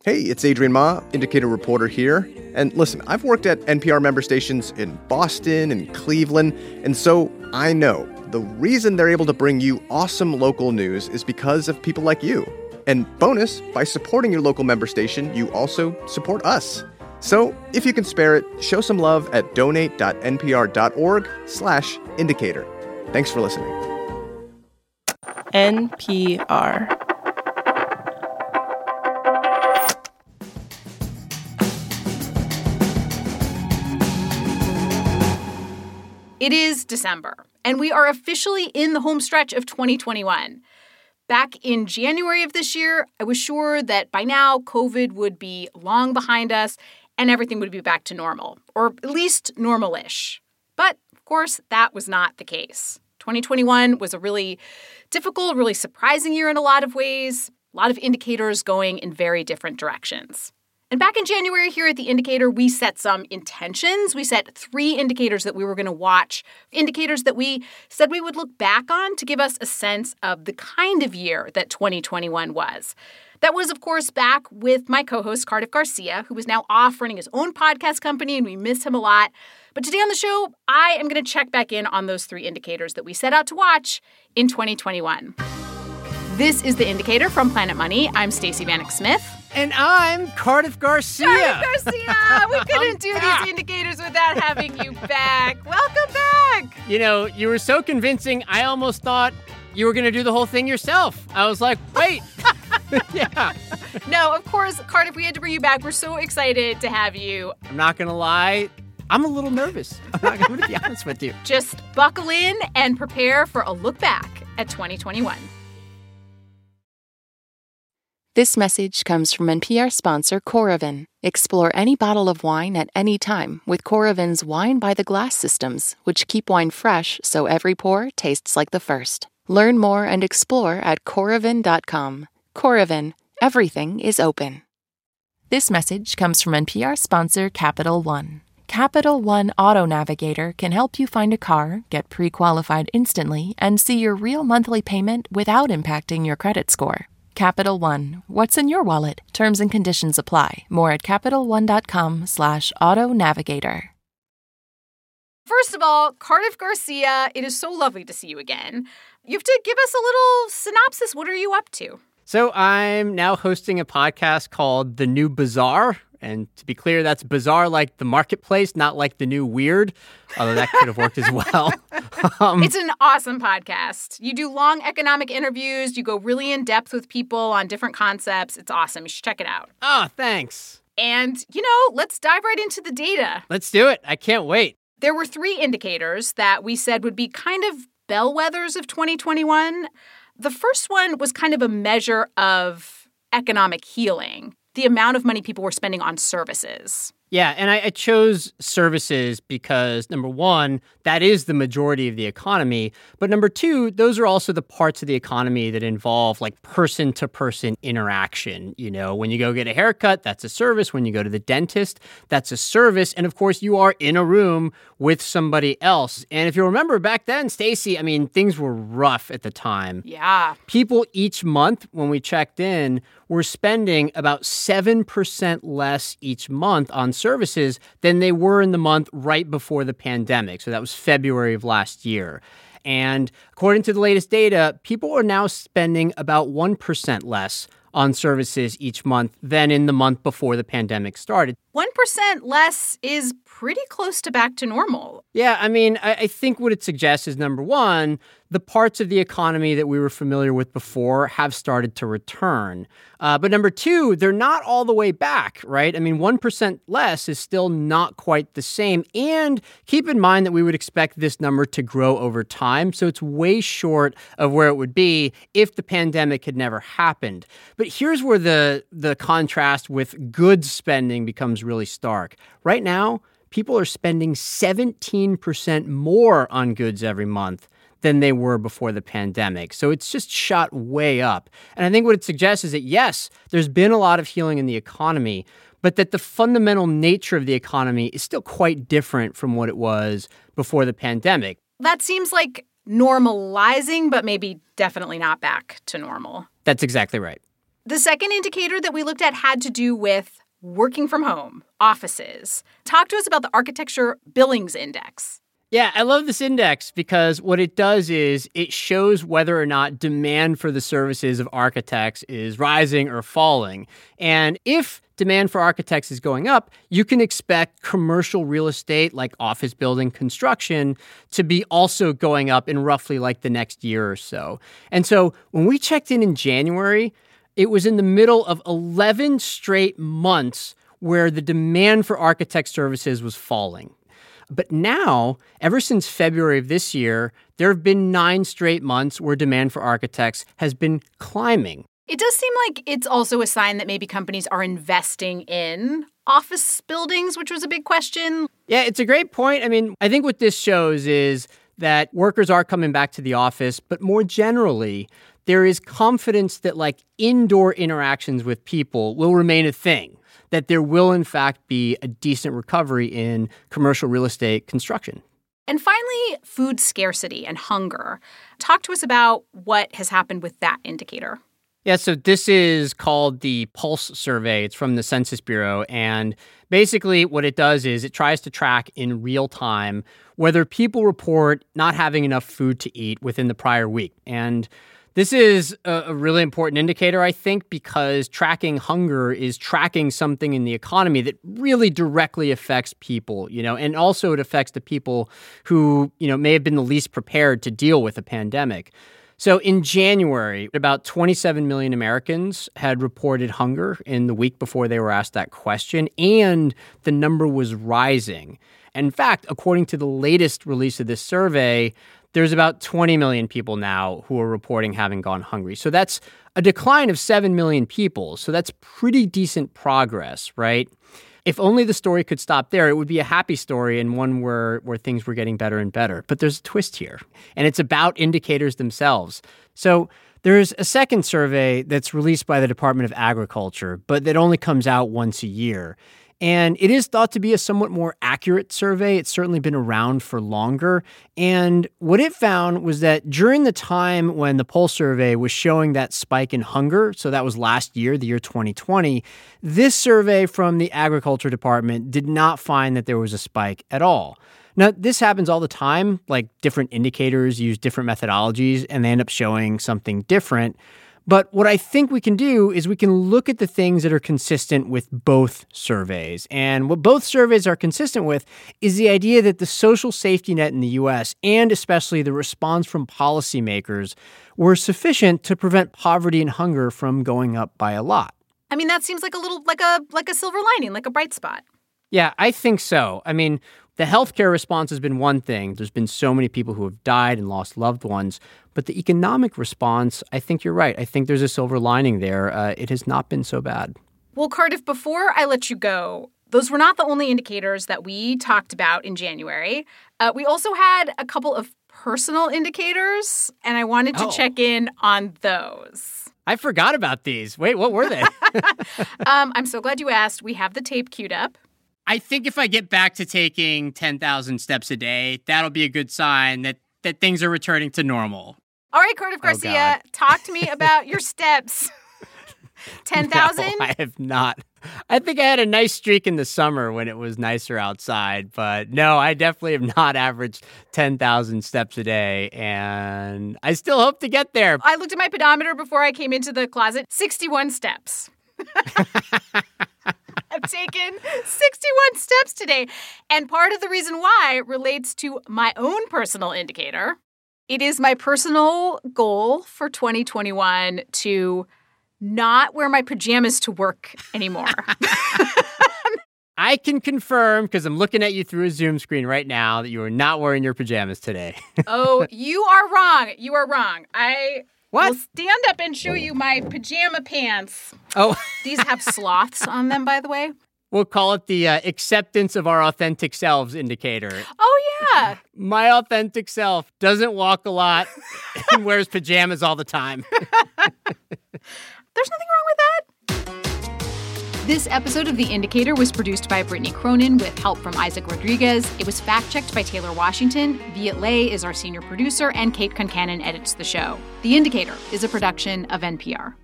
Hey, it's Adrian Ma, Indicator reporter here. And listen, I've worked at NPR member stations in Boston and Cleveland, and so I know the reason they're able to bring you awesome local news is because of people like you. And bonus, by supporting your local member station, you also support us. So if you can spare it, show some love at donate.npr.org/indicator. Thanks for listening. NPR. It is December, and we are officially in the home stretch of 2021. Back in January of this year, I was sure that by now COVID would be long behind us and everything would be back to normal, or at least normal-ish. But, of course, that was not the case. 2021 was a really difficult, really surprising year in a lot of ways, a lot of indicators going in very different directions. And back in January here at The Indicator, we set some intentions. We set 3 indicators that we were going to watch, indicators that we said we would look back on to give us a sense of the kind of year that 2021 was. That was, of course, back with my co-host, Cardiff Garcia, who is now off running his own podcast company, and we miss him a lot. But today on the show, I am going to check back in on those 3 indicators that we set out to watch in 2021. This is The Indicator from Planet Money. I'm Stacey Vanek Smith. And I'm Cardiff Garcia. Cardiff Garcia! We couldn't do these indicators without having you back. Welcome back! You know, you were so convincing, I almost thought you were going to do the whole thing yourself. I was like, wait. Yeah. No, of course, Cardiff, we had to bring you back. We're so excited to have you. I'm not going to lie. I'm a little nervous. I'm going to be honest with you. Just buckle in and prepare for a look back at 2021. This message comes from NPR sponsor Coravin. Explore any bottle of wine at any time with Coravin's Wine by the Glass systems, which keep wine fresh so every pour tastes like the first. Learn more and explore at Coravin.com. Coravin, everything is open. This message comes from NPR sponsor Capital One. Capital One Auto Navigator can help you find a car, get pre-qualified instantly, and see your real monthly payment without impacting your credit score. Capital One, what's in your wallet? Terms and conditions apply. More at CapitalOne.com/auto navigator. First of all, Cardiff Garcia, it is so lovely to see you again. You have to give us a little synopsis. What are you up to? So I'm now hosting a podcast called The New Bazaar. And to be clear, that's bizarre like the marketplace, not like the new weird, although that could have worked as well. It's an awesome podcast. You do long economic interviews. You go really in depth with people on different concepts. It's awesome. You should check it out. Oh, thanks. And, let's dive right into the data. Let's do it. I can't wait. There were 3 indicators that we said would be kind of bellwethers of 2021. The first one was kind of a measure of economic healing, the amount of money people were spending on services. Yeah, and I chose services because, number one, that is the majority of the economy. But number two, those are also the parts of the economy that involve like person-to-person interaction. You know, when you go get a haircut, that's a service. When you go to the dentist, that's a service. And of course, you are in a room with somebody else. And if you remember back then, Stacey, I mean, things were rough at the time. Yeah. People each month, when we checked in, were spending about 7% less each month on services than they were in the month right before the pandemic. So that was February of last year. And according to the latest data, people are now spending about 1% less on services each month than in the month before the pandemic started. 1% less is pretty close to back to normal. Yeah, I mean, I think what it suggests is, number one, the parts of the economy that we were familiar with before have started to return. But number two, they're not all the way back, right? I mean, 1% less is still not quite the same. And keep in mind that we would expect this number to grow over time. So it's way short of where it would be if the pandemic had never happened. But here's where the contrast with goods spending becomes really stark. Right now, people are spending 17% more on goods every month than they were before the pandemic. So it's just shot way up. And I think what it suggests is that, yes, there's been a lot of healing in the economy, but that the fundamental nature of the economy is still quite different from what it was before the pandemic. That seems like normalizing, but maybe definitely not back to normal. That's exactly right. The second indicator that we looked at had to do with working from home, offices. Talk to us about the Architecture Billings Index. Yeah, I love this index because what it does is it shows whether or not demand for the services of architects is rising or falling. And if demand for architects is going up, you can expect commercial real estate like office building construction to be also going up in roughly like the next year or so. And so when we checked in January, it was in the middle of 11 straight months where the demand for architect services was falling. But now, ever since February of this year, there have been 9 straight months where demand for architects has been climbing. It does seem like it's also a sign that maybe companies are investing in office buildings, which was a big question. Yeah, it's a great point. I mean, I think what this shows is that workers are coming back to the office, but more generally, there is confidence that like indoor interactions with people will remain a thing, that there will in fact be a decent recovery in commercial real estate construction. And finally, food scarcity and hunger. Talk to us about what has happened with that indicator. Yeah, so this is called the Pulse survey. It's from the Census Bureau. And basically what it does is it tries to track in real time whether people report not having enough food to eat within the prior week. And this is a really important indicator, I think, because tracking hunger is tracking something in the economy that really directly affects people, and also it affects the people who, may have been the least prepared to deal with a pandemic. So in January, about 27 million Americans had reported hunger in the week before they were asked that question, and the number was rising. In fact, according to the latest release of this survey, there's about 20 million people now who are reporting having gone hungry. So that's a decline of 7 million people. So that's pretty decent progress, right? If only the story could stop there, it would be a happy story and one where things were getting better and better. But there's a twist here, and it's about indicators themselves. So there's a second survey that's released by the Department of Agriculture, but that only comes out once a year. And it is thought to be a somewhat more accurate survey. It's certainly been around for longer. And what it found was that during the time when the Pulse survey was showing that spike in hunger, so that was last year, the year 2020, this survey from the Agriculture Department did not find that there was a spike at all. Now, this happens all the time, like different indicators use different methodologies and they end up showing something different. But what I think we can do is we can look at the things that are consistent with both surveys. And what both surveys are consistent with is the idea that the social safety net in the U.S. and especially the response from policymakers were sufficient to prevent poverty and hunger from going up by a lot. I mean, that seems like a little like a silver lining, like a bright spot. Yeah, I think so. I mean, the healthcare response has been one thing. There's been so many people who have died and lost loved ones. But the economic response, I think you're right. I think there's a silver lining there. It has not been so bad. Well, Cardiff, before I let you go, those were not the only indicators that we talked about in January. We also had a couple of personal indicators, and I wanted to check in on those. I forgot about these. Wait, what were they? I'm so glad you asked. We have the tape queued up. I think if I get back to taking 10,000 steps a day, that'll be a good sign that things are returning to normal. All right, Cardiff Garcia, talk to me about your steps. 10,000? No, I have not. I think I had a nice streak in the summer when it was nicer outside, but no, I definitely have not averaged 10,000 steps a day, and I still hope to get there. I looked at my pedometer before I came into the closet, 61 steps. I've taken 61 steps today. And part of the reason why relates to my own personal indicator. It is my personal goal for 2021 to not wear my pajamas to work anymore. I can confirm, because I'm looking at you through a Zoom screen right now, that you are not wearing your pajamas today. Oh, you are wrong. You are wrong. What? We'll stand up and show you my pajama pants. Oh. These have sloths on them, by the way. We'll call it the acceptance of our authentic selves indicator. Oh, yeah. My authentic self doesn't walk a lot and wears pajamas all the time. There's nothing wrong with that. This episode of The Indicator was produced by Brittany Cronin with help from Isaac Rodriguez. It was fact-checked by Taylor Washington. Viet Le is our senior producer, and Kate Concannon edits the show. The Indicator is a production of NPR.